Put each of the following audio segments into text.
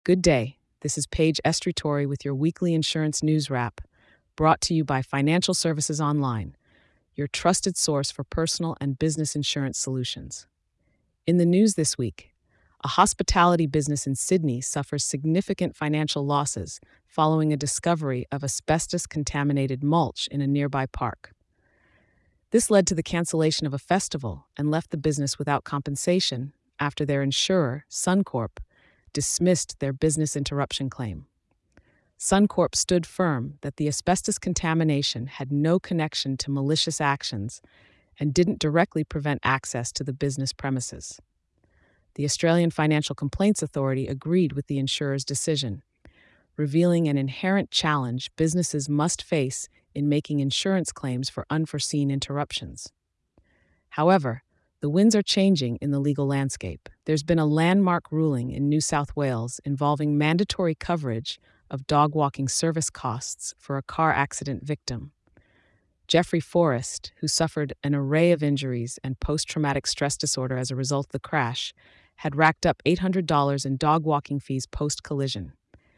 Good day. This is Paige Estritori with your weekly insurance news wrap, brought to you by Financial Services Online, your trusted source for personal and business insurance solutions. In the news this week, a hospitality business in Sydney suffers significant financial losses following a discovery of asbestos contaminated mulch in a nearby park. This led to the cancellation of a festival and left the business without compensation after their insurer, Suncorp, dismissed their business interruption claim. Suncorp stood firm that the asbestos contamination had no connection to malicious actions and didn't directly prevent access to the business premises. The Australian Financial Complaints Authority agreed with the insurer's decision, revealing an inherent challenge businesses must face in making insurance claims for unforeseen interruptions. However, the winds are changing in the legal landscape. There's been a landmark ruling in New South Wales involving mandatory coverage of dog walking service costs for a car accident victim. Jeffrey Forrest, who suffered an array of injuries and post-traumatic stress disorder as a result of the crash, had racked up $800 in dog walking fees post-collision.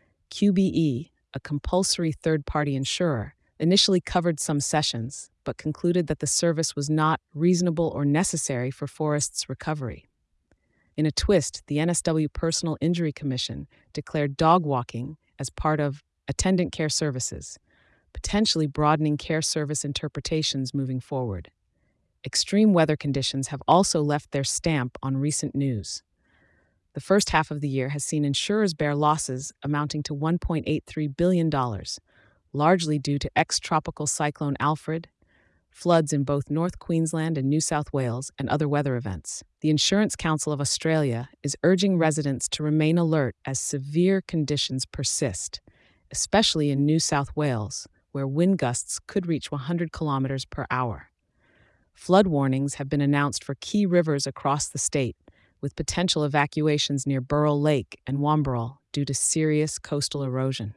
QBE, a compulsory third-party insurer, initially covered some sessions, but concluded that the service was not reasonable or necessary for Forrest's recovery. In a twist, the NSW Personal Injury Commission declared dog walking as part of attendant care services, potentially broadening care service interpretations moving forward. Extreme weather conditions have also left their stamp on recent news. The first half of the year has seen insurers bear losses amounting to $1.83 billion, largely due to ex-tropical cyclone Alfred, floods in both North Queensland and New South Wales, and other weather events. The Insurance Council of Australia is urging residents to remain alert as severe conditions persist, especially in New South Wales, where wind gusts could reach 100 kilometers per hour. Flood warnings have been announced for key rivers across the state, with potential evacuations near Burrell Lake and Wamberal due to serious coastal erosion.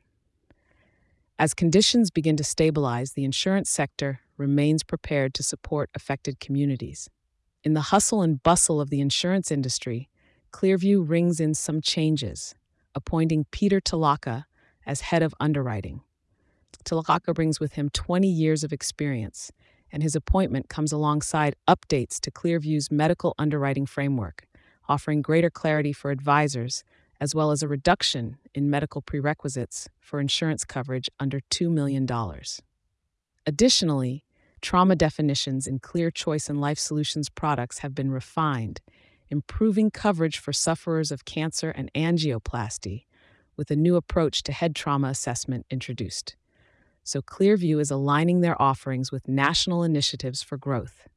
As conditions begin to stabilize, the insurance sector remains prepared to support affected communities. In the hustle and bustle of the insurance industry, Clearview rings in some changes, appointing Peter Talaka as head of underwriting. Talaka brings with him 20 years of experience, and his appointment comes alongside updates to Clearview's medical underwriting framework, offering greater clarity for advisors, as well as a reduction in medical prerequisites for insurance coverage under $2 million. Additionally, trauma definitions in Clear Choice and Life Solutions products have been refined, improving coverage for sufferers of cancer and angioplasty, with a new approach to head trauma assessment introduced. So Clearview is aligning their offerings with national initiatives for growth.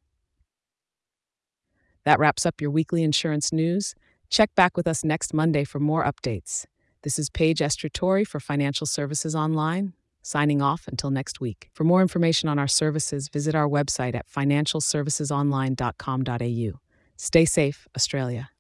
That wraps up your weekly insurance news. Check back with us next Monday for more updates. This is Paige Estritori for Financial Services Online, signing off until next week. For more information on our services, visit our website at financialservicesonline.com.au. Stay safe, Australia.